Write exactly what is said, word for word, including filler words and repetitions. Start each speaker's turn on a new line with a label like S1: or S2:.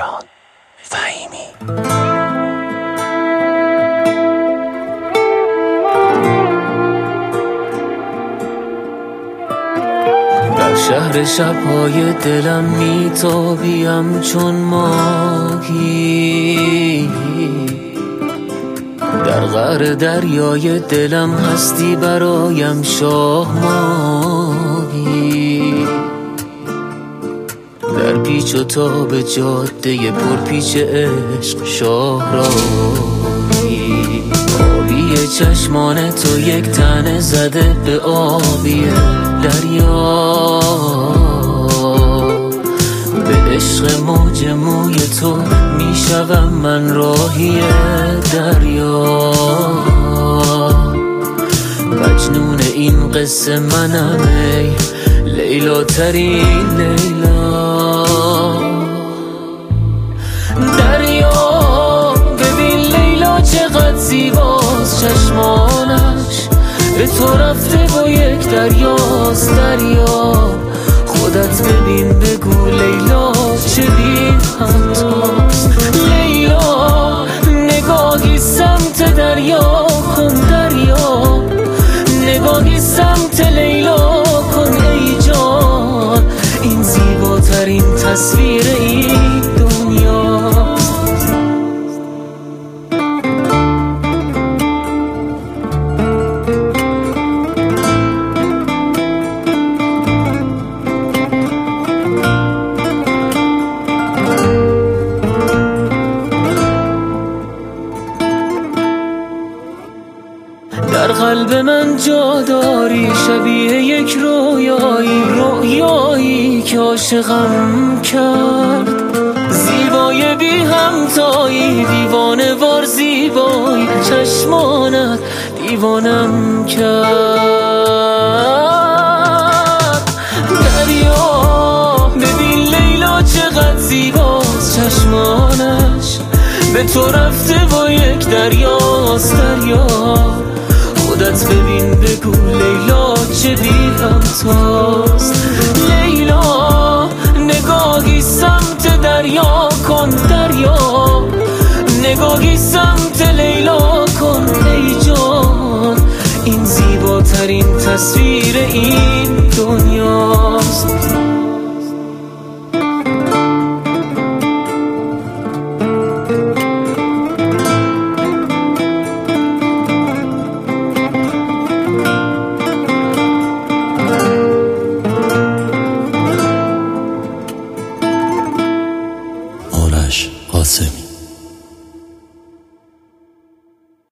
S1: مهران فهیمی.
S2: در شهر شب‌های دلم میتابیم چون ماهی، در قعر دریای دلم هستی برایم شاه ماهی، در پیچ و تاب جاده پرپیچ عشق شاهراهی. آبی چشمان تو یک تنه زده به آبی دریا، به عشق موج موی تو میشوم من راهی دریا. مجنون این قصه منم ای لیلا ترین لیلا. دریا ببین لیلا چقدر زیباست، چشمانش به تو رفته با یک دریاست. دریا خودت ببین بگو لیلا چه بی همتاست. لیلا نگاهی سمت دریا کن، دریا نگاهی سمت لیلا کن ای جان. این زیباترین تصویر این دنیاست. در قلب من جا داری شبیه یک رویایی، رویایی که عاشقم کرد. زیبای بی همتایی دیوانه وار زیبایی، چشمانت دیوانم کرد. دریا ببین لیلا چقدر زیباست، چشمانش به تو رفته با یک دریاست. دریا خودت ببین بگو لیلا چه بی همتاست. لیلا نگاهی سمت دریا کن، دریا نگاهی سمت لیلا کن ای جان. این زیباترین تصویر این دنیاست.
S1: آرش قاسمی.